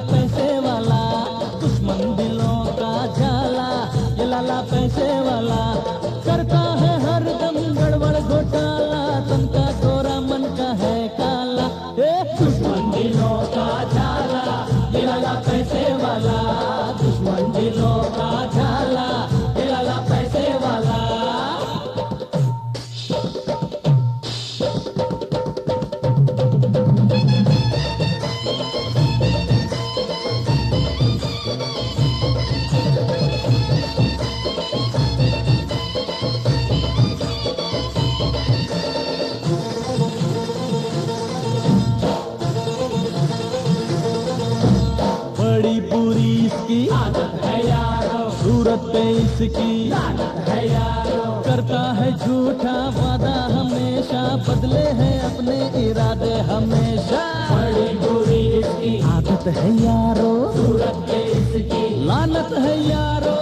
पैसे वाला, दुश्मन दिलों का झाला, ये लाला पैसे वाला करता है हर दम गड़बड़ घोटाला, तन का गोरा मन का है काला। दुश्मन दिलों का झाला, ये लाला पैसे वाला, दुश्मन दिलों का झाला, ये लाला पैसे वाला। बड़ी बुरी इसकी आदत है यारो, सूरत पे इसकी आदत है यारो, करता है झूठा वादा हमेशा, बदले हैं अपने इरादे हमेशा। बड़ी बुरी इसकी आदत है यारो, सूरत पे इसकी लानत है यारो,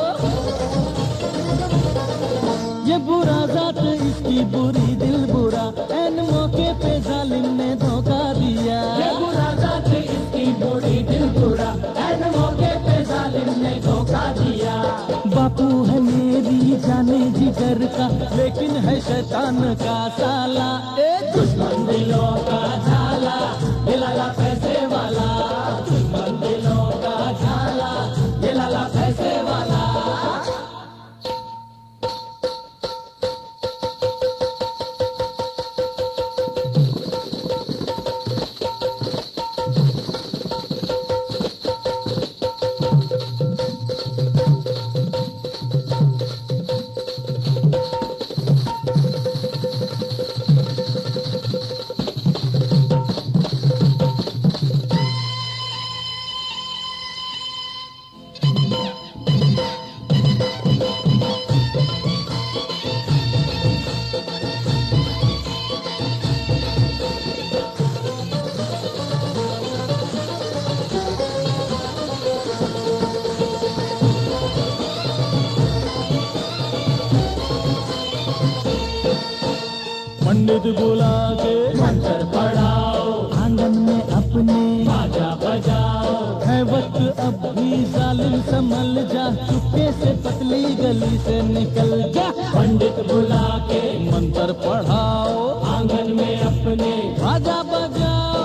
ये बुरा जात इसकी बुरी दिल बुरा, एन मौके पे जालिम ने धोखा दिया। ये बुरा जात इसकी बुरी दिल बुरा, एन मौके पे जालिम ने धोखा दिया। बापू है मेरी जाने जिगर का, लेकिन है शैतान का साला। दुश्मन दिलों का झाला, ये लाला पैसे वाला, दुश्मन दिलों का झाला, ये लाला पैसे वाला। पंडित बुला के मंत्र पढ़ाओ, आंगन में अपने बाजा बजाओ, है वक्त अब भी जालिम संभल जा, चुपके से पतली गली से निकल जा। पंडित बुला के मंत्र पढ़ाओ, आंगन में अपने बाजा बजाओ,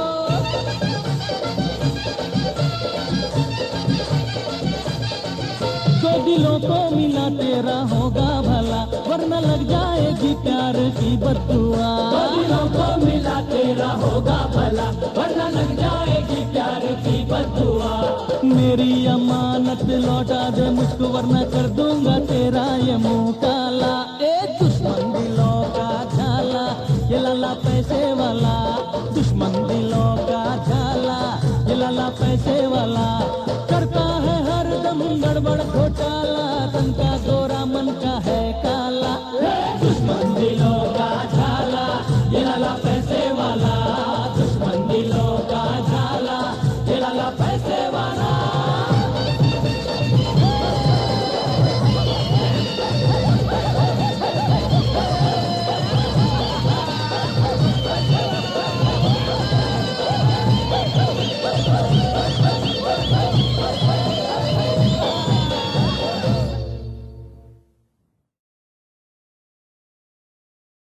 जो दिलों को मिला तेरा होगा भला, वरना लग जाएगी प्यार की बददुआ। जो दिलों को मिला तेरा होगा भला, वरना लग जाएगी प्यार की बददुआ। मेरी अमानत लौटा दे मुझको, वरना कर दूंगा तेरा ये मुंह काला। दुश्मन दिलों का झाला, ये लाला पैसे वाला, दुश्मन दिलों का झाला, ये लाला पैसे वाला।